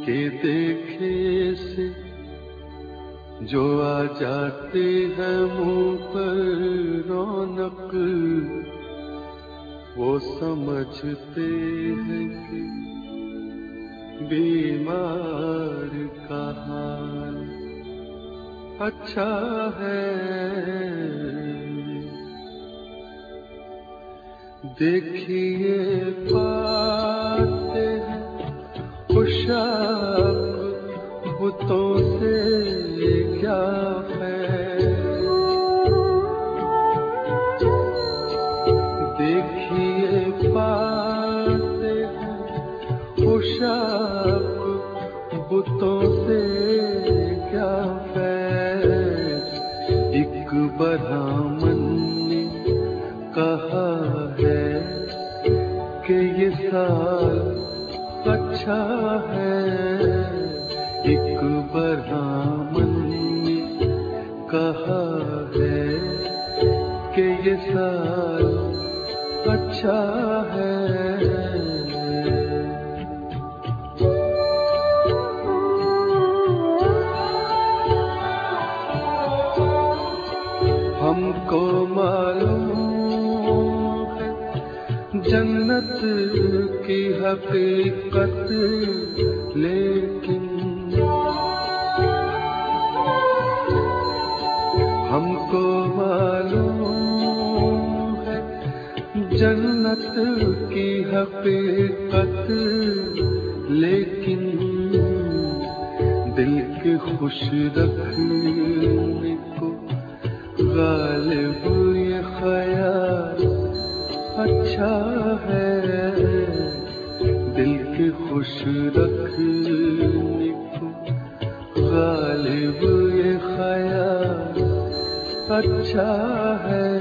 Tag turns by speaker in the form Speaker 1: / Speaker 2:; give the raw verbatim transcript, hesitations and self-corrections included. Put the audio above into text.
Speaker 1: के देखे से जो आ जाते हैं मुंह पर रौनक, वो समझते हैं कि बीमार का हाल अच्छा है। देखिए पाते हैं खुशाक बुतों से क्या है। देखिए पाते हैं खुशाक बुतों से क्या फैज। एक ब्राह्मण ने कहा है कि ये साल अच्छा है। एक ब्राह्मण ने कहा है कि ये साल अच्छा है। हमको मालूम है जन्नत की हकीकत, लेकिन हमको मालूम है जन्नत की हकीकत, लेकिन दिल के खुश रखने को गालिब ये ख्याल अच्छा है। दिल के खुश रखने को गालिब ये ख्याल अच्छा है।